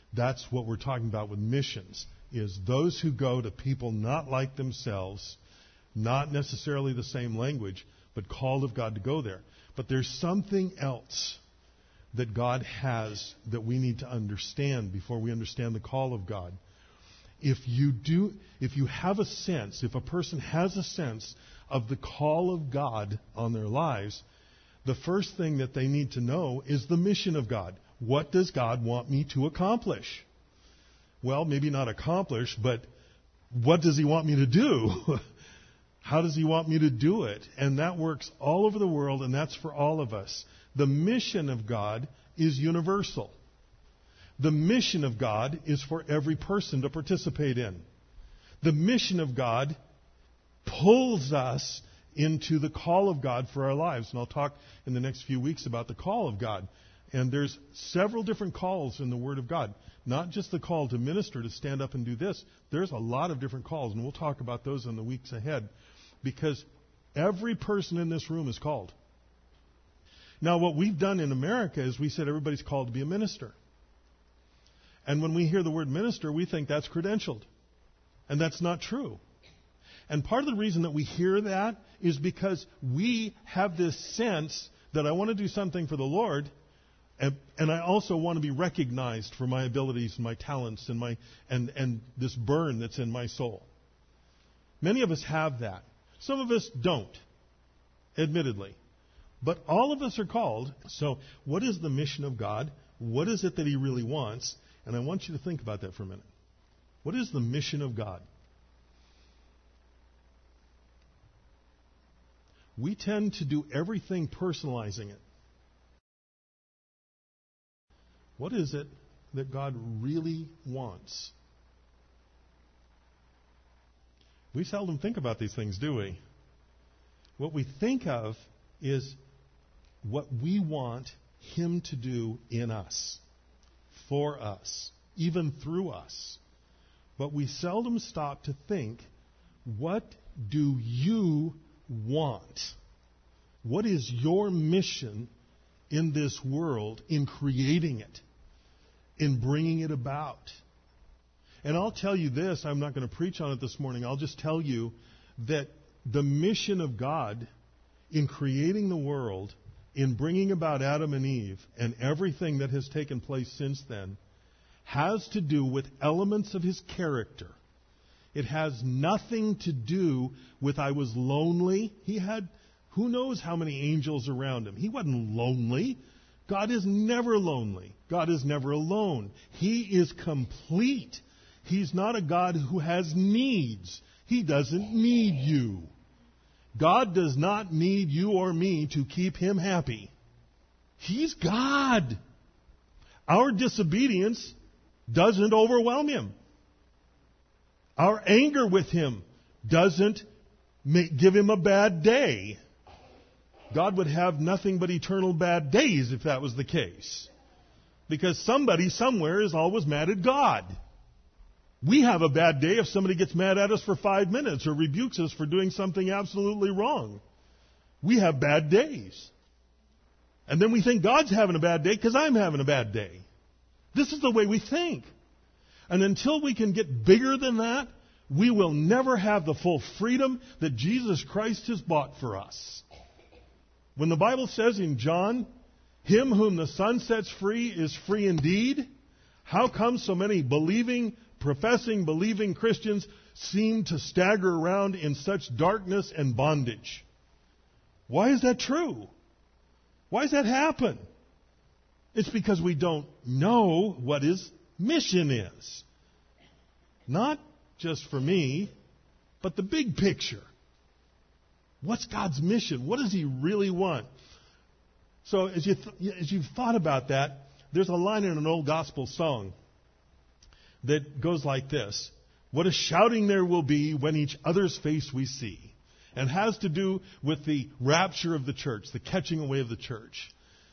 That's what we're talking about with missions, is those who go to people not like themselves, not necessarily the same language, but called of God to go there. But there's something else that God has that we need to understand before we understand the call of God. If you have a sense, if a person has a sense of the call of God on their lives, the first thing that they need to know is the mission of God. What does God want me to accomplish? Well, maybe not accomplish, but what does He want me to do? How does He want me to do it? And that works all over the world, and that's for all of us. The mission of God is universal. The mission of God is for every person to participate in. The mission of God pulls us into the call of God for our lives. And I'll talk in the next few weeks about the call of God. And there's several different calls in the Word of God. Not just the call to minister, to stand up and do this. There's a lot of different calls, and we'll talk about those in the weeks ahead. Because every person in this room is called. Now, what we've done in America is we said everybody's called to be a minister. And when we hear the word minister, we think that's credentialed. And that's not true. And part of the reason that we hear that is because we have this sense that I want to do something for the Lord, and I also want to be recognized for my abilities and my talents and this burn that's in my soul. Many of us have that. Some of us don't, admittedly. But all of us are called. So what is the mission of God? What is it that He really wants? And I want you to think about that for a minute. What is the mission of God? We tend to do everything personalizing it. What is it that God really wants? We seldom think about these things, do we? What we think of is what we want Him to do in us, for us, even through us. But we seldom stop to think, what do you want? What is your mission in this world, in creating it, in bringing it about? And I'll tell you this, I'm not going to preach on it this morning, I'll just tell you that the mission of God in creating the world, in bringing about Adam and Eve, and everything that has taken place since then, has to do with elements of His character. It has nothing to do with I was lonely. He had who knows how many angels around Him. He wasn't lonely. God is never lonely. God is never alone. He is complete. He's not a God who has needs. He doesn't need you. God does not need you or me to keep Him happy. He's God. Our disobedience doesn't overwhelm Him. Our anger with Him doesn't give Him a bad day. God would have nothing but eternal bad days if that was the case. Because somebody somewhere is always mad at God. We have a bad day if somebody gets mad at us for 5 minutes or rebukes us for doing something absolutely wrong. We have bad days. And then we think God's having a bad day because I'm having a bad day. This is the way we think. And until we can get bigger than that, we will never have the full freedom that Jesus Christ has bought for us. When the Bible says in John, "Him whom the Son sets free is free indeed," how come so many professing believing Christians seem to stagger around in such darkness and bondage? Why is that true? Why does that happen? It's because we don't know what His mission is. Not just for me, but the big picture. What's God's mission? What does He really want? So as you've thought about that, there's a line in an old gospel song that goes like this: "What a shouting there will be when each other's face we see," and has to do with the rapture of the church, the catching away of the church.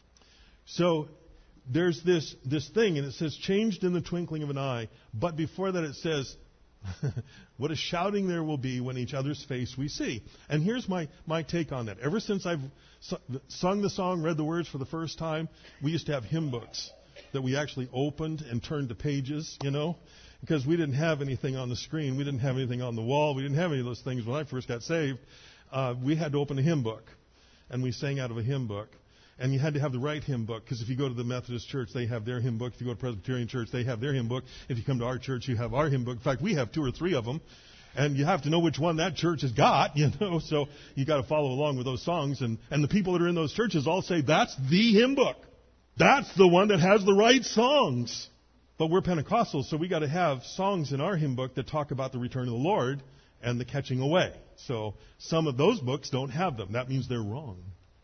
So there's this thing, and it says, "changed in the twinkling of an eye," but before that it says, "What a shouting there will be when each other's face we see." And here's my take on that. Ever since I've sung the song, read the words for the first time, we used to have hymn books. that we actually opened and turned the pages, because we didn't have anything on the screen. We didn't have anything on the wall. We didn't have any of those things when I first got saved. We had to open a hymn book, and we sang out of a hymn book. And you had to have the right hymn book, because if you go to the Methodist church, they have their hymn book. If you go to Presbyterian church, they have their hymn book. If you come to our church, you have our hymn book. In fact, we have 2 or 3 of them. And you have to know which one that church has got, so you got to follow along with those songs. And the people that are in those churches all say, that's the hymn book. That's the one that has the right songs. But we're Pentecostals, so we got to have songs in our hymn book that talk about the return of the Lord and the catching away. So some of those books don't have them. That means they're wrong.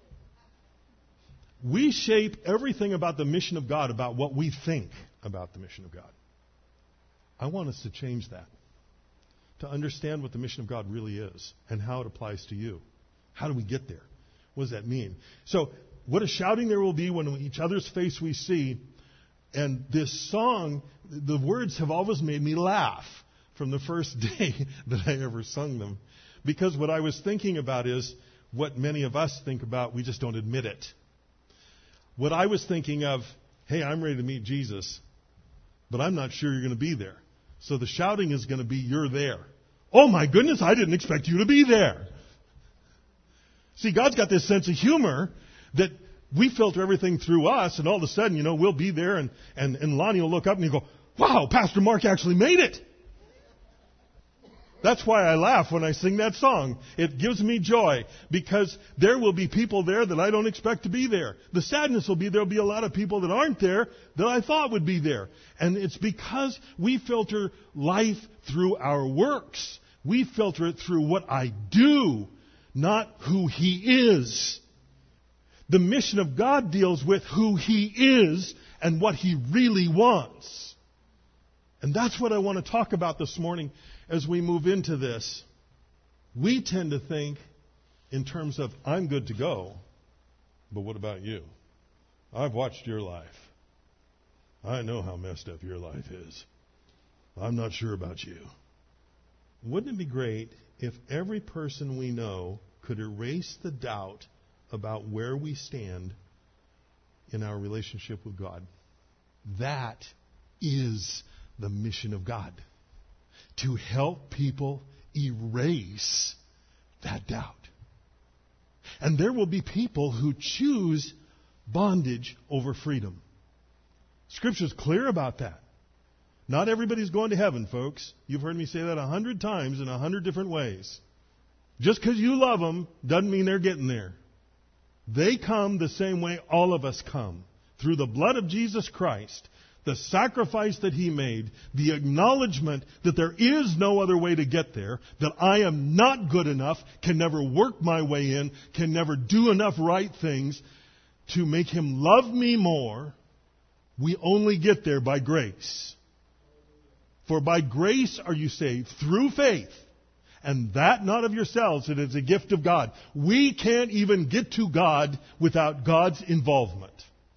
We shape everything about the mission of God about what we think about the mission of God. I want us to change that, to understand what the mission of God really is and how it applies to you. How do we get there? What does that mean? So, what a shouting there will be when each other's face we see. And this song, the words have always made me laugh from the first day that I ever sung them. Because what I was thinking about is what many of us think about, we just don't admit it. What I was thinking of, hey, I'm ready to meet Jesus, but I'm not sure you're going to be there. So the shouting is going to be, you're there. Oh my goodness, I didn't expect you to be there. See, God's got this sense of humor that we filter everything through us, and all of a sudden, we'll be there, and Lonnie will look up and he'll go, wow, Pastor Mark actually made it. That's why I laugh when I sing that song. It gives me joy, because there will be people there that I don't expect to be there. The sadness will be there'll be a lot of people that aren't there that I thought would be there. And it's because we filter life through our works. We filter it through what I do, not who He is. The mission of God deals with who He is and what He really wants. And that's what I want to talk about this morning as we move into this. We tend to think in terms of, I'm good to go, but what about you? I've watched your life. I know how messed up your life is. I'm not sure about you. Wouldn't it be great if every person we know could erase the doubt about where we stand in our relationship with God? That is the mission of God. To help people erase that doubt. And there will be people who choose bondage over freedom. Scripture's clear about that. Not everybody's going to heaven, folks. You've heard me say that 100 times in 100 different ways. Just because you love them doesn't mean they're getting there. They come the same way all of us come. Through the blood of Jesus Christ, the sacrifice that He made, the acknowledgement that there is no other way to get there, that I am not good enough, can never work my way in, can never do enough right things to make Him love me more. We only get there by grace. For by grace are you saved through faith, and that not of yourselves, it is a gift of God. We can't even get to God without God's involvement.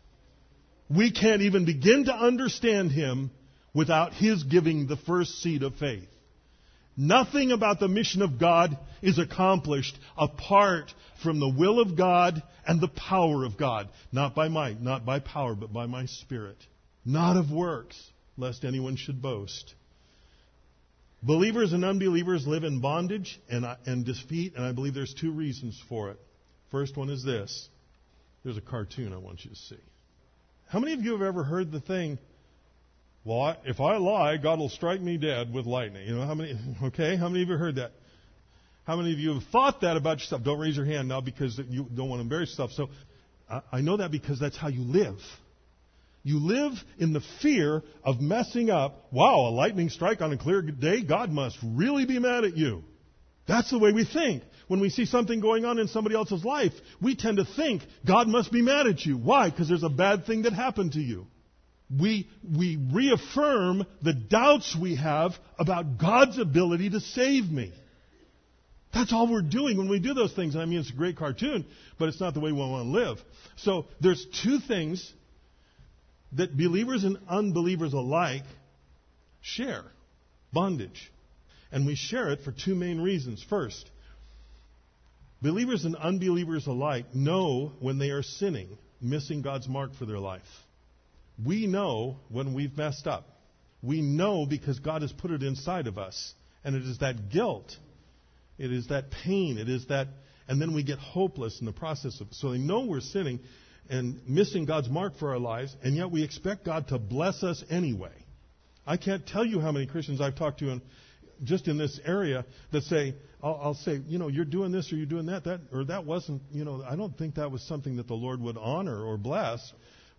We can't even begin to understand Him without His giving the first seed of faith. Nothing about the mission of God is accomplished apart from the will of God and the power of God. Not by might, not by power, but by my Spirit. Not of works, lest anyone should boast. Believers and unbelievers live in bondage and defeat, and I believe there's 2 reasons for it. First one is this. There's a cartoon I want you to see. How many of you have ever heard the thing, well, if I lie, God will strike me dead with lightning? How many of you have heard that? How many of you have thought that about yourself? Don't raise your hand now because you don't want to embarrass yourself. So I know that because that's how you live. You live in the fear of messing up. Wow, a lightning strike on a clear day? God must really be mad at you. That's the way we think. When we see something going on in somebody else's life, we tend to think God must be mad at you. Why? Because there's a bad thing that happened to you. We reaffirm the doubts we have about God's ability to save me. That's all we're doing when we do those things. I mean, it's a great cartoon, but it's not the way we want to live. So there's 2 things that believers and unbelievers alike share. Bondage. And we share it for 2 main reasons. First, believers and unbelievers alike know when they are sinning, missing God's mark for their life. We know when we've messed up. We know because God has put it inside of us. And it is that guilt. It is that pain. It is that, and then we get hopeless in the process of it. So they know we're sinning and missing God's mark for our lives, and yet we expect God to bless us anyway. I can't tell you how many Christians I've talked to just in this area that say, I'll say, you're doing this or you're doing that or that wasn't, I don't think that was something that the Lord would honor or bless,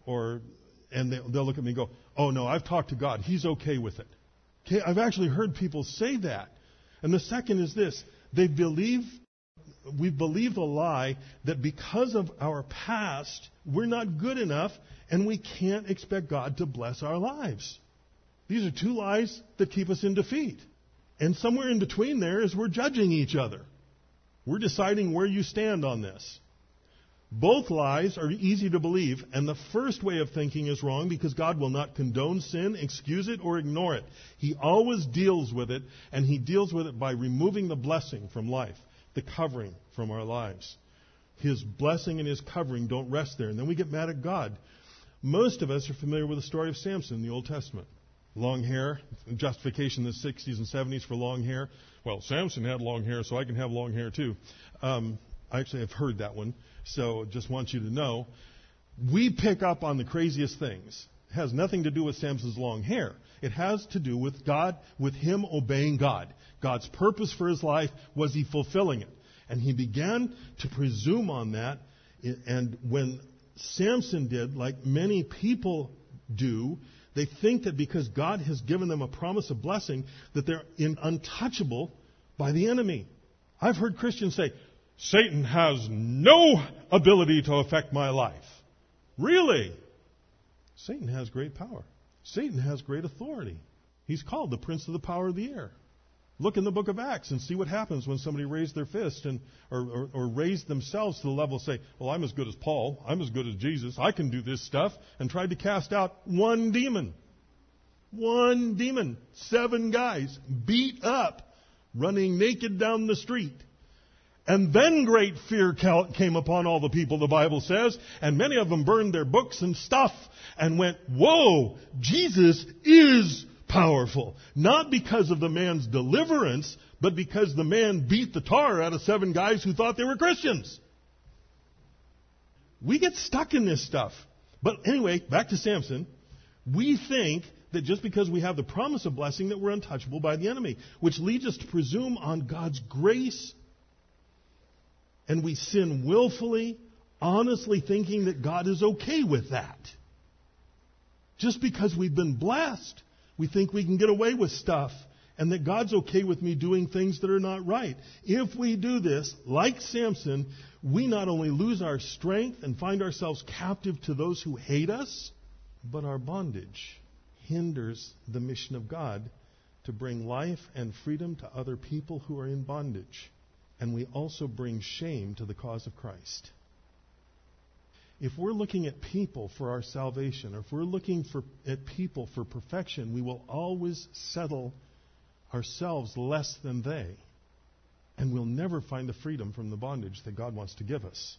and they'll look at me and go, oh no, I've talked to God. He's okay with it. Okay, I've actually heard people say that. And the second is this, we've believed a lie that because of our past, we're not good enough and we can't expect God to bless our lives. These are two lies that keep us in defeat. And somewhere in between there is we're judging each other. We're deciding where you stand on this. Both lies are easy to believe, and the first way of thinking is wrong because God will not condone sin, excuse it, or ignore it. He always deals with it, and He deals with it by removing the blessing from life, the covering from our lives. His blessing and His covering don't rest there, and then we get mad at God. Most of us are familiar with the story of Samson in the Old Testament. Long hair, justification in the 60s and 70s for long hair. Well, Samson had long hair, so I can have long hair too. I actually have heard that one, so just want you to know. We pick up on the craziest things. It has nothing to do with Samson's long hair. It has to do with God, with him obeying God. God's purpose for his life, was he fulfilling it? And he began to presume on that, and when Samson did, like many people do, they think that because God has given them a promise of blessing, that they're untouchable by the enemy. I've heard Christians say, Satan has no ability to affect my life. Really? Satan has great power. Satan has great authority. He's called the prince of the power of the air. Look in the book of Acts and see what happens when somebody raised their fist or raised themselves to the level of say, well, I'm as good as Paul. I'm as good as Jesus. I can do this stuff. And tried to cast out one demon. One demon. 7 guys beat up, running naked down the street. And then great fear came upon all the people, the Bible says, and many of them burned their books and stuff and went, whoa, Jesus is powerful. Not because of the man's deliverance, but because the man beat the tar out of 7 guys who thought they were Christians. We get stuck in this stuff. But anyway, back to Samson. We think that just because we have the promise of blessing that we're untouchable by the enemy, which leads us to presume on God's grace. And we sin willfully, honestly thinking that God is okay with that. Just because we've been blessed, we think we can get away with stuff and that God's okay with me doing things that are not right. If we do this, like Samson, we not only lose our strength and find ourselves captive to those who hate us, but our bondage hinders the mission of God to bring life and freedom to other people who are in bondage. And we also bring shame to the cause of Christ. If we're looking at people for our salvation, or if we're looking at people for perfection, we will always settle ourselves less than they. And we'll never find the freedom from the bondage that God wants to give us.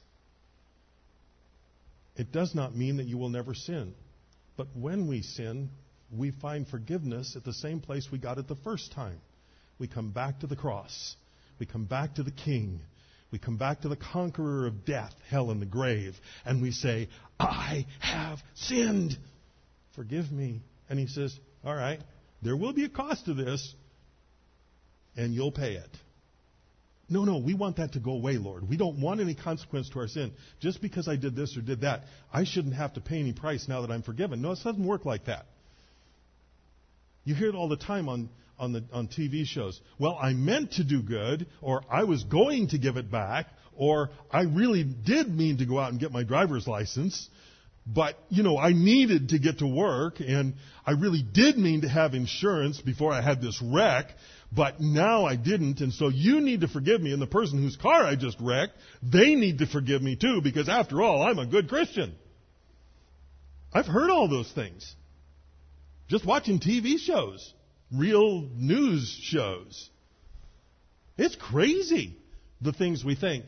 It does not mean that you will never sin. But when we sin, we find forgiveness at the same place we got it the first time. We come back to the cross. We come back to the King. We come back to the conqueror of death, hell, and the grave. And we say, I have sinned. Forgive me. And he says, all right, there will be a cost to this, and you'll pay it. No, we want that to go away, Lord. We don't want any consequence to our sin. Just because I did this or did that, I shouldn't have to pay any price now that I'm forgiven. No, it doesn't work like that. You hear it all the time on TV shows. Well, I meant to do good, or I was going to give it back, or I really did mean to go out and get my driver's license, but, I needed to get to work, and I really did mean to have insurance before I had this wreck, but now I didn't, and so you need to forgive me, and the person whose car I just wrecked, they need to forgive me too, because after all, I'm a good Christian. I've heard all those things. Just watching TV shows. Real news shows. It's crazy, the things we think.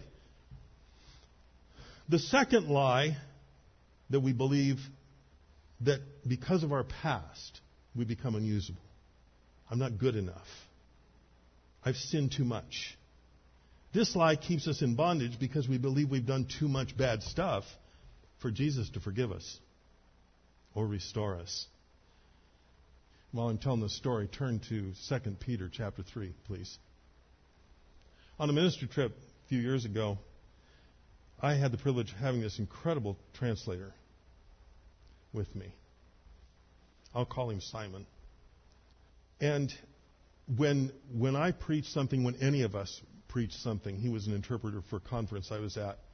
The second lie that we believe that because of our past, we become unusable. I'm not good enough. I've sinned too much. This lie keeps us in bondage because we believe we've done too much bad stuff for Jesus to forgive us or restore us. While I'm telling this story, turn to 2 Peter chapter 3, please. On a ministry trip a few years ago, I had the privilege of having this incredible translator with me. I'll call him Simon. And when I preached something, when any of us preached something, he was an interpreter for a conference I was at.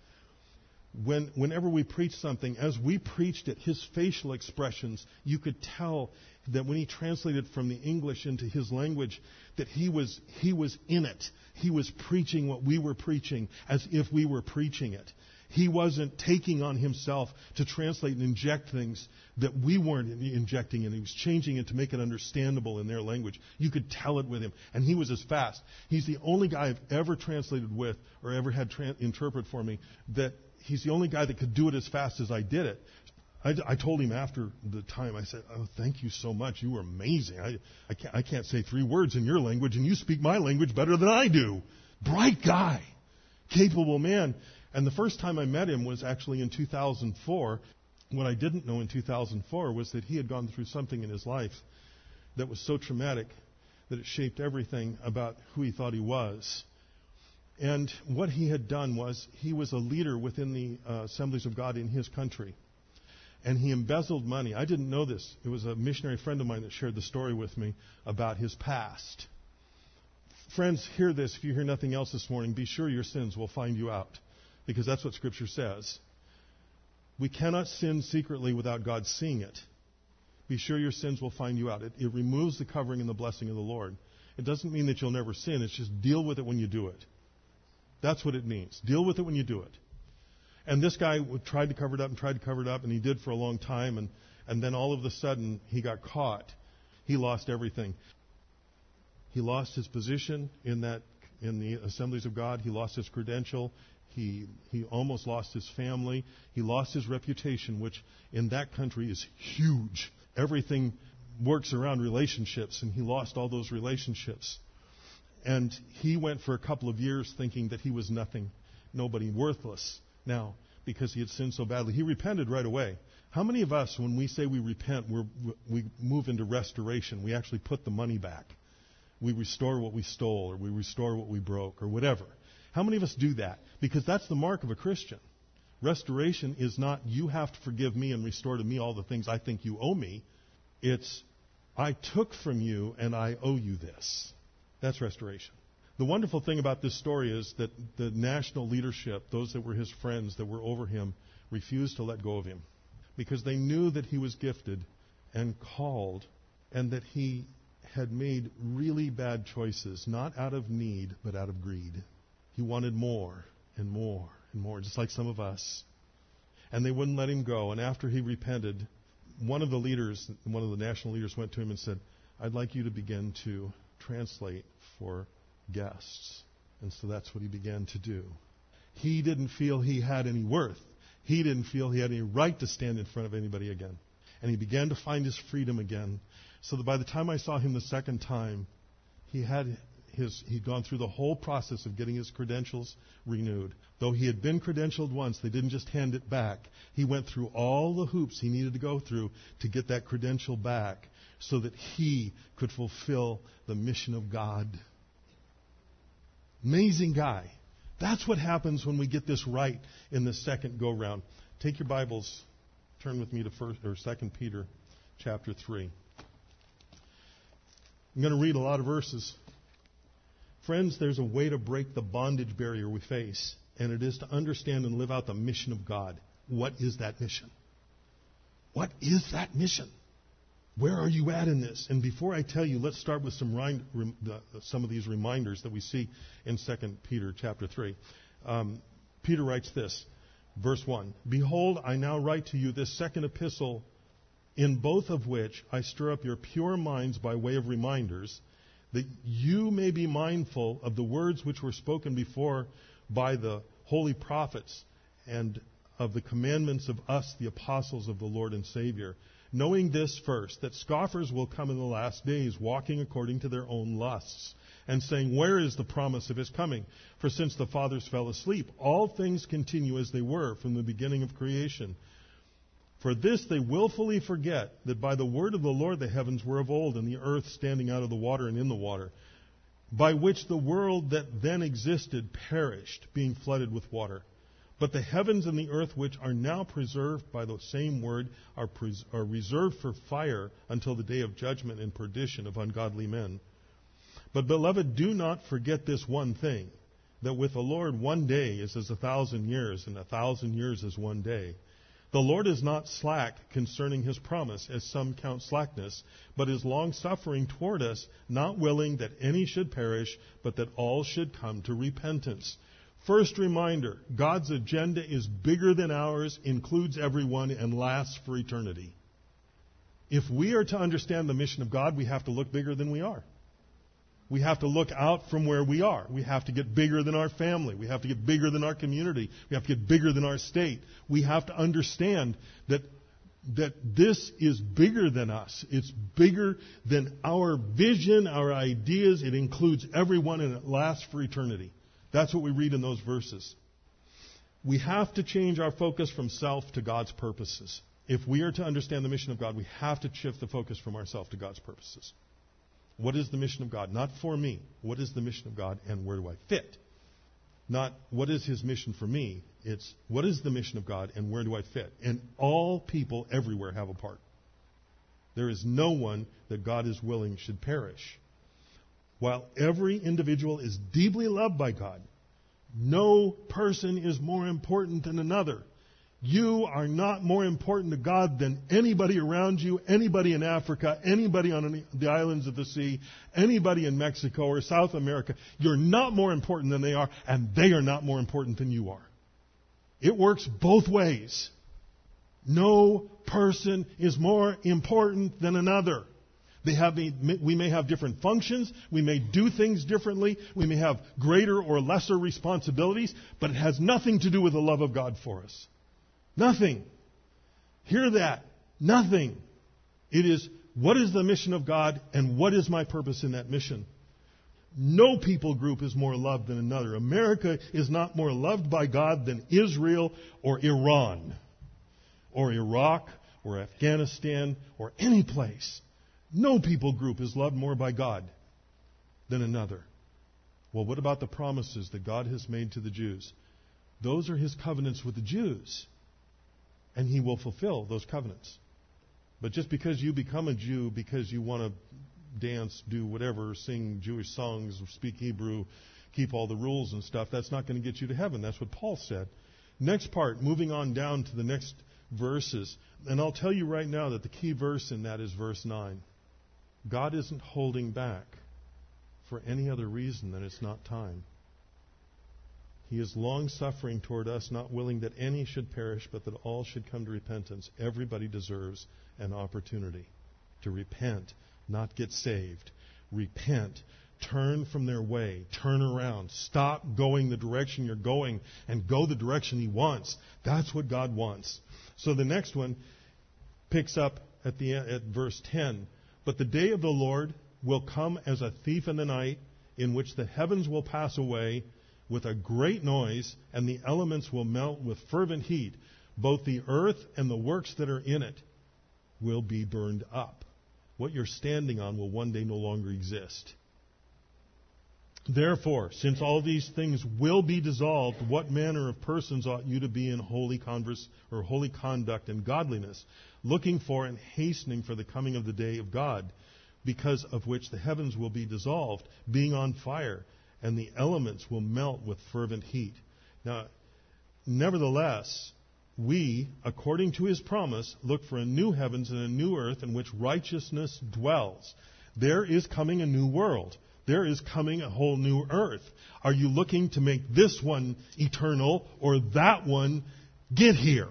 Whenever we preached something, as we preached it, his facial expressions, you could tell that when he translated from the English into his language, that he was in it. He was preaching what we were preaching as if we were preaching it. He wasn't taking on himself to translate and inject things that we weren't injecting, and he was changing it to make it understandable in their language. You could tell it with him. And he was as fast. He's the only guy I've ever translated with or ever had interpret for me that he's the only guy that could do it as fast as I did it. I told him after the time, I said, "Oh, thank you so much. You were amazing. I can't say 3 words in your language, and you speak my language better than I do." Bright guy. Capable man. And the first time I met him was actually in 2004. What I didn't know in 2004 was that he had gone through something in his life that was so traumatic that it shaped everything about who he thought he was. And what he had done was he was a leader within the Assemblies of God in his country. And he embezzled money. I didn't know this. It was a missionary friend of mine that shared the story with me about his past. Friends, hear this. If you hear nothing else this morning, be sure your sins will find you out. Because that's what Scripture says. We cannot sin secretly without God seeing it. Be sure your sins will find you out. It removes the covering and the blessing of the Lord. It doesn't mean that you'll never sin. It's just deal with it when you do it. That's what it means. Deal with it when you do it. And this guy tried to cover it up, and he did for a long time. And then all of a sudden, he got caught. He lost everything. He lost his position in the Assemblies of God. He lost his credential. He almost lost his family. He lost his reputation, which in that country is huge. Everything works around relationships, and he lost all those relationships. And he went for a couple of years thinking that he was nothing, nobody, worthless now because he had sinned so badly. He repented right away. How many of us, when we say we repent, we move into restoration? We actually put the money back. We restore what we stole, or we restore what we broke, or whatever. How many of us do that? Because that's the mark of a Christian. Restoration is not, you have to forgive me and restore to me all the things I think you owe me. It's, I took from you and I owe you this. That's restoration. The wonderful thing about this story is that the national leadership, those that were his friends that were over him, refused to let go of him. Because they knew that he was gifted and called, and that he had made really bad choices, not out of need, but out of greed. He wanted more and more and more, just like some of us. And they wouldn't let him go. And after he repented, one of the national leaders went to him and said, "I'd like you to begin to translate for guests." And so that's what he began to do. He didn't feel he had any worth. He didn't feel he had any right to stand in front of anybody again. And he began to find his freedom again. So that by the time I saw him the second time, he'd gone through the whole process of getting his credentials renewed. Though he had been credentialed once, they didn't just hand it back. He went through all the hoops he needed to go through to get that credential back so that he could fulfill the mission of God. Amazing guy. That's what happens when we get this right in the second go-round. Take your Bibles, turn with me to 2 Peter chapter 3. I'm going to read a lot of verses. Friends, there's a way to break the bondage barrier we face, and it is to understand and live out the mission of God. What is that mission? What is that mission? Where are you at in this? And before I tell you, let's start with some of these reminders that we see in 2 Peter chapter 3. Peter writes this, verse 1, "Behold, I now write to you this second epistle, in both of which I stir up your pure minds by way of reminders, that you may be mindful of the words which were spoken before by the holy prophets, and of the commandments of us, the apostles of the Lord and Savior. knowing this first, that scoffers will come in the last days, walking according to their own lusts, and saying, where is the promise of his coming? For since the fathers fell asleep, all things continue as they were from the beginning of creation. For this they willfully forget that by the word of the Lord the heavens were of old, and the earth standing out of the water and in the water, by which the world that then existed perished, being flooded with water. But the heavens and the earth, which are now preserved by the same word, are reserved for fire until the day of judgment and perdition of ungodly men. But, beloved, do not forget this one thing, that with the Lord 1 day is as 1,000 years, and 1,000 years is 1 day. The Lord is not slack concerning his promise, as some count slackness, but is long-suffering toward us, not willing that any should perish, but that all should come to repentance. First reminder, God's agenda is bigger than ours, includes everyone, and lasts for eternity. If we are to understand the mission of God, we have to look bigger than we are. We have to look out from where we are. We have to get bigger than our family. We have to get bigger than our community. We have to get bigger than our state. We have to understand that this is bigger than us. It's bigger than our vision, our ideas. It includes everyone, and it lasts for eternity. That's what we read in those verses. We have to change our focus from self to God's purposes. If we are to understand the mission of God, we have to shift the focus from ourselves to God's purposes. What is the mission of God? Not for me. What is the mission of God, and where do I fit? Not what is his mission for me. It's what is the mission of God, and where do I fit? And all people everywhere have a part. There is no one that God is willing should perish. While every individual is deeply loved by God, no person is more important than another. You are not more important to God than anybody around you, anybody in Africa, anybody on the islands of the sea, anybody in Mexico or South America. You're not more important than they are, and they are not more important than you are. It works both ways. No person is more important than another. We may have different functions. We may do things differently. We may have greater or lesser responsibilities, but it has nothing to do with the love of God for us. Nothing. Hear that. Nothing. It is, what is the mission of God, and what is my purpose in that mission? No people group is more loved than another. America is not more loved by God than Israel or Iran or Iraq or Afghanistan or any place. No people group is loved more by God than another. Well, what about the promises that God has made to the Jews? Those are his covenants with the Jews. And he will fulfill those covenants. But just because you become a Jew, because you want to dance, do whatever, sing Jewish songs, speak Hebrew, keep all the rules and stuff, that's not going to get you to heaven. That's what Paul said. Next part, moving on down to the next verses. And I'll tell you right now that the key verse in that is verse 9. God isn't holding back for any other reason than it's not time. He is long-suffering toward us, not willing that any should perish, but that all should come to repentance. Everybody deserves an opportunity to repent, not get saved. Repent. Turn from their way. Turn around. Stop going the direction you're going and go the direction he wants. That's what God wants. So the next one picks up at verse 10. But the day of the Lord will come as a thief in the night, in which the heavens will pass away with a great noise, and the elements will melt with fervent heat. Both the earth and the works that are in it will be burned up. What you're standing on will one day no longer exist. Therefore, since all these things will be dissolved, what manner of persons ought you to be in holy conduct and godliness, looking for and hastening for the coming of the day of God, because of which the heavens will be dissolved, being on fire, and the elements will melt with fervent heat. Now, nevertheless, we, according to his promise, look for a new heavens and a new earth in which righteousness dwells. There is coming a new world. There is coming a whole new earth. Are you looking to make this one eternal or that one get here?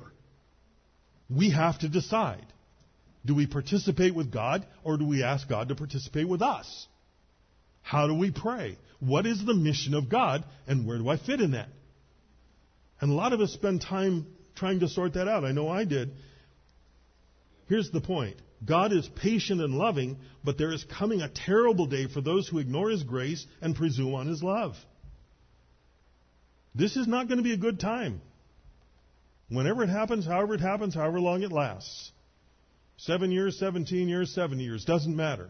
We have to decide. Do we participate with God, or do we ask God to participate with us? How do we pray? What is the mission of God, and where do I fit in that? And a lot of us spend time trying to sort that out. I know I did. Here's the point. God is patient and loving, but there is coming a terrible day for those who ignore His grace and presume on His love. This is not going to be a good time. Whenever it happens, however long it lasts. 7 years, 17 years, 70 years, doesn't matter.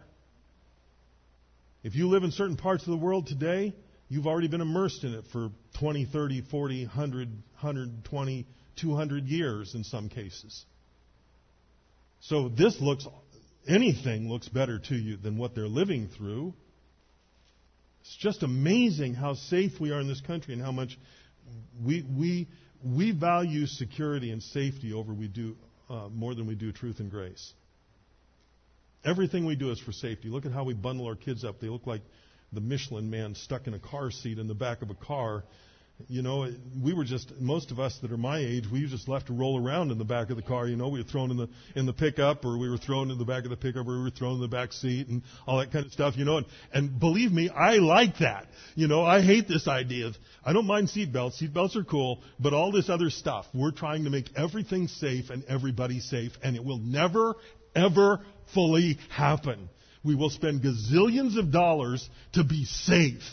If you live in certain parts of the world today, you've already been immersed in it for 20, 30, 40, 100, 120, 200 years in some cases. So anything looks better to you than what they're living through. It's just amazing how safe we are in this country and how much we value security and safety over more than we do truth and grace. Everything we do is for safety. Look at how we bundle our kids up. They look like the Michelin man stuck in a car seat in the back of a car. You know, most of us that are my age, we just left to roll around in the back of the car. You know, we were thrown in the pickup, or we were thrown in the back of the pickup, or we were thrown in the back seat, and all that kind of stuff. You know, and believe me, I like that. You know, I hate this idea of, I don't mind seatbelts. Seatbelts are cool, but all this other stuff, we're trying to make everything safe and everybody safe, and it will never, ever fully happen. We will spend gazillions of dollars to be safe.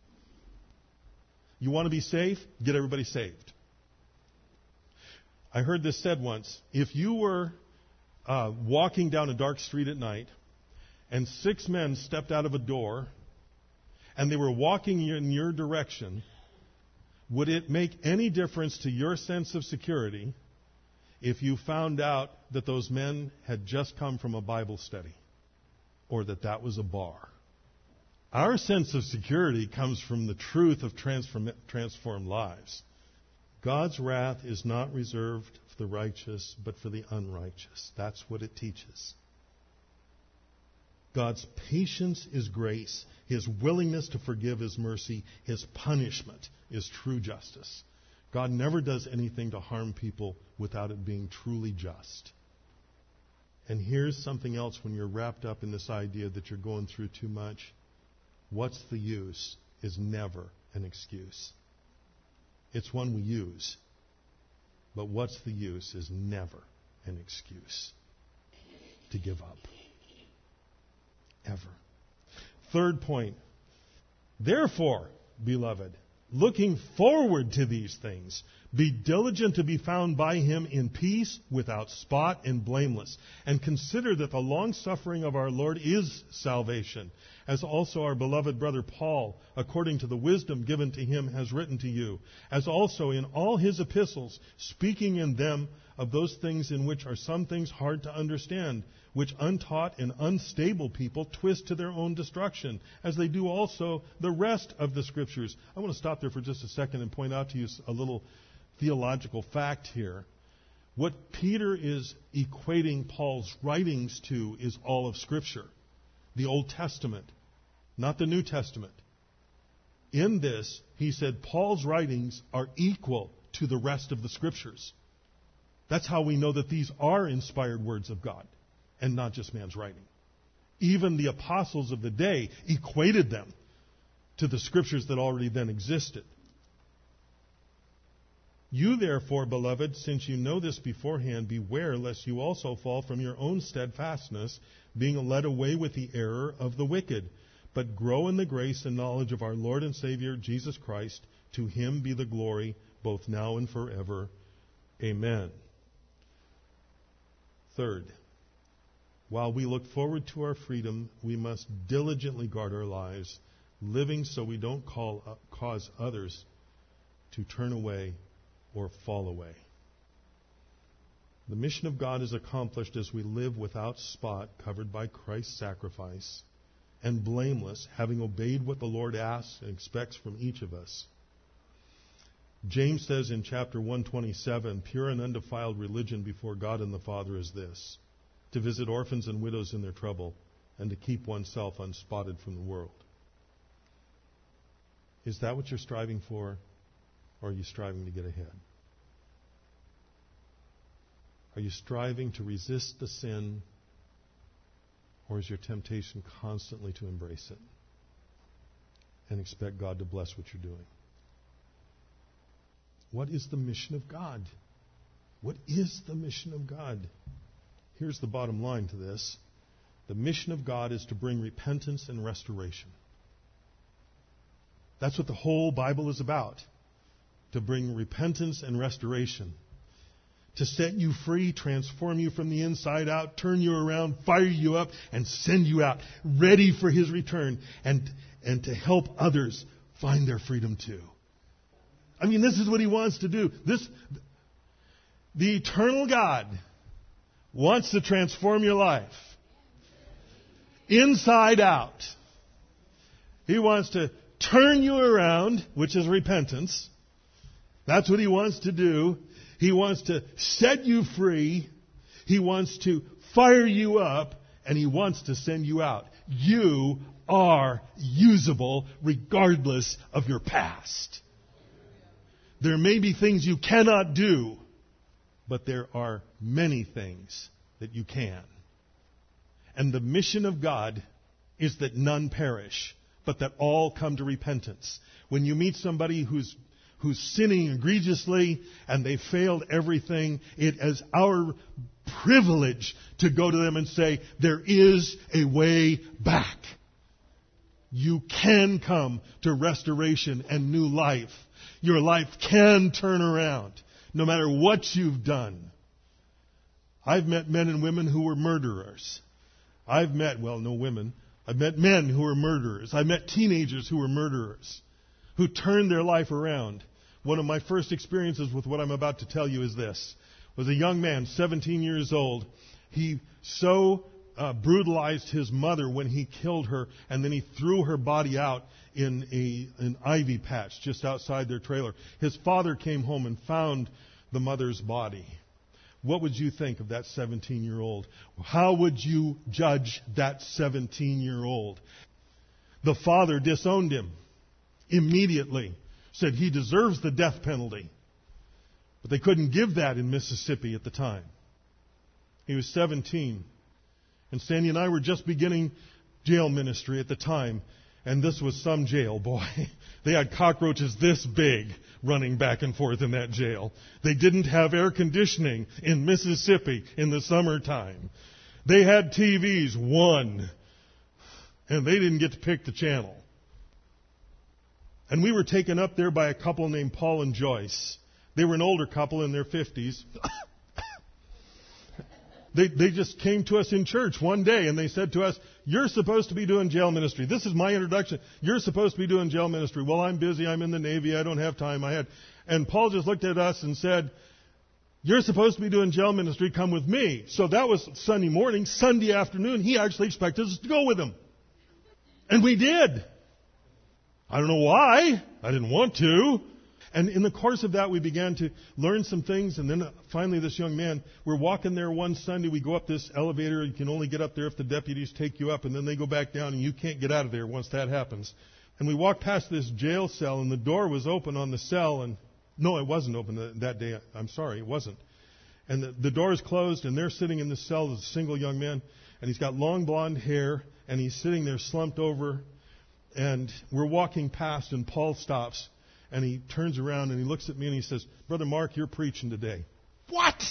You want to be safe? Get everybody saved. I heard this said once. If you were walking down a dark street at night and 6 men stepped out of a door and they were walking in your direction, would it make any difference to your sense of security if you found out that those men had just come from a Bible study or that was a bar? Our sense of security comes from the truth of transformed lives. God's wrath is not reserved for the righteous, but for the unrighteous. That's what it teaches. God's patience is grace. His willingness to forgive is mercy. His punishment is true justice. God never does anything to harm people without it being truly just. And here's something else when you're wrapped up in this idea that you're going through too much. What's the use is never an excuse. It's one we use. But what's the use is never an excuse to give up. Ever. Third point. Therefore, beloved, looking forward to these things, be diligent to be found by Him in peace, without spot and blameless. And consider that the long-suffering of our Lord is salvation, as also our beloved brother Paul, according to the wisdom given to him, has written to you, as also in all his epistles, speaking in them of those things in which are some things hard to understand, which untaught and unstable people twist to their own destruction, as they do also the rest of the Scriptures. I want to stop there for just a second and point out to you a little theological fact here. What Peter is equating Paul's writings to is all of Scripture, the Old Testament, not the New Testament. In this, he said Paul's writings are equal to the rest of the Scriptures. That's how we know that these are inspired words of God and not just man's writing. Even the apostles of the day equated them to the Scriptures that already then existed. You therefore, beloved, since you know this beforehand, beware lest you also fall from your own steadfastness, being led away with the error of the wicked. But grow in the grace and knowledge of our Lord and Savior, Jesus Christ. To Him be the glory, both now and forever. Amen. Third, while we look forward to our freedom, we must diligently guard our lives, living so we don't cause others to turn away or fall away. The mission of God is accomplished as we live without spot, covered by Christ's sacrifice, and blameless, having obeyed what the Lord asks and expects from each of us. James says in chapter 127, pure and undefiled religion before God and the Father is this, to visit orphans and widows in their trouble, and to keep oneself unspotted from the world. Is that what you're striving for? Or are you striving to get ahead? Are you striving to resist the sin? Or is your temptation constantly to embrace it and expect God to bless what you're doing? What is the mission of God? What is the mission of God? here's the bottom line to this. The mission of God is to bring repentance and restoration. That's what the whole Bible is about. To bring repentance and restoration. To set you free, transform you from the inside out, turn you around, fire you up, and send you out, ready for His return, and to help others find their freedom too. I mean, this is what He wants to do. The eternal God wants to transform your life. Inside out. He wants to turn you around, which is repentance. That's what He wants to do. He wants to set you free. He wants to fire you up. And He wants to send you out. You are usable regardless of your past. There may be things you cannot do, but there are many things that you can. And the mission of God is that none perish, but that all come to repentance. When you meet somebody who's sinning egregiously and they failed everything, it is our privilege to go to them and say, there is a way back. You can come to restoration and new life. Your life can turn around, no matter what you've done. I've met men and women who were murderers. I've met men who were murderers. I've met teenagers who were murderers, who turned their life around. One of my first experiences with what I'm about to tell you is this. Was a young man, 17 years old. He so brutalized his mother when he killed her, and then he threw her body out in an ivy patch just outside their trailer. His father came home and found the mother's body. What would you think of that 17-year-old? How would you judge that 17-year-old? The father disowned him immediately. Said he deserves the death penalty. But they couldn't give that in Mississippi at the time. He was 17. And Sandy and I were just beginning jail ministry at the time. And this was some jail, boy. They had cockroaches this big running back and forth in that jail. They didn't have air conditioning in Mississippi in the summertime. They had TVs, one. And they didn't get to pick the channel. And we were taken up there by a couple named Paul and Joyce. They were an older couple in their 50s. They just came to us in church one day and they said to us, you're supposed to be doing jail ministry. This is my introduction. You're supposed to be doing jail ministry. Well, I'm busy. I'm in the Navy. I don't have time. And Paul just looked at us and said, you're supposed to be doing jail ministry. Come with me. So that was Sunday morning. Sunday afternoon, he actually expected us to go with him. And we did. I don't know why. I didn't want to. And in the course of that, we began to learn some things. And then finally, this young man, we're walking there one Sunday. We go up this elevator. You can only get up there if the deputies take you up. And then they go back down, and you can't get out of there once that happens. And we walked past this jail cell, and the door was open on the cell. And no, it wasn't open that day. I'm sorry, it wasn't. And the door is closed, and they're sitting in the cell as a single young man. And he's got long blonde hair, and he's sitting there slumped over. And we're walking past, and Paul stops. And he turns around and he looks at me and he says, Brother Mark, you're preaching today. What?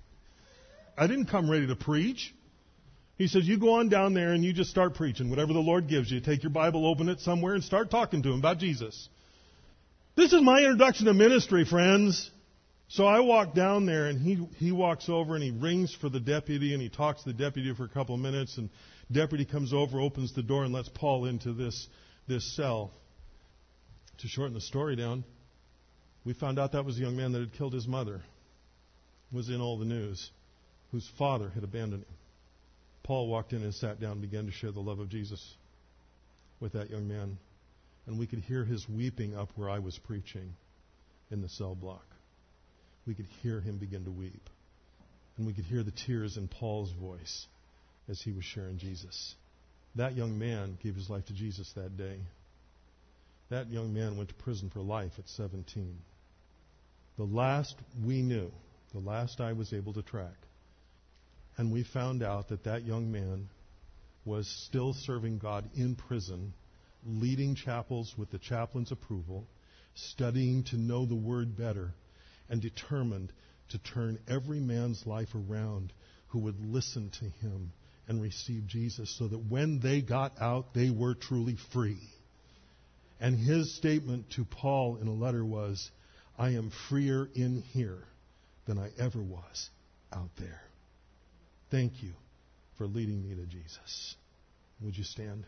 I didn't come ready to preach. He says, you go on down there and you just start preaching. Whatever the Lord gives you. Take your Bible, open it somewhere, and start talking to him about Jesus. This is my introduction to ministry, friends. So I walk down there and he walks over and he rings for the deputy and he talks to the deputy for a couple of minutes. And deputy comes over, opens the door, and lets Paul into this cell. To shorten the story down, we found out that was the young man that had killed his mother. It was in all the news. Whose father had abandoned him. Paul walked in and sat down and began to share the love of Jesus with that young man. And we could hear his weeping up where I was preaching in the cell block. We could hear him begin to weep. And we could hear the tears in Paul's voice as he was sharing Jesus. That young man gave his life to Jesus that day. That young man went to prison for life at 17. The last we knew, the last I was able to track, and we found out that young man was still serving God in prison, leading chapels with the chaplain's approval, studying to know the Word better, and determined to turn every man's life around who would listen to him and receive Jesus, so that when they got out, they were truly free. And his statement to Paul in a letter was, I am freer in here than I ever was out there. Thank you for leading me to Jesus. Would you stand?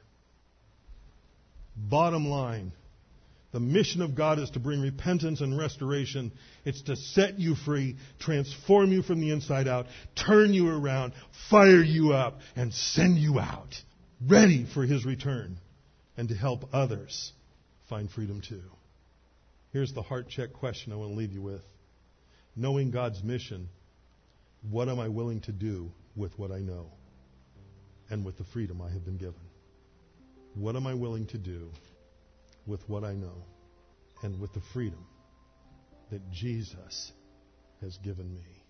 Bottom line, the mission of God is to bring repentance and restoration. It's to set you free, transform you from the inside out, turn you around, fire you up, and send you out, ready for his return, and to help others find freedom too. Here's the heart check question I want to leave you with. Knowing God's mission, what am I willing to do with what I know and with the freedom I have been given? What am I willing to do with what I know and with the freedom that Jesus has given me?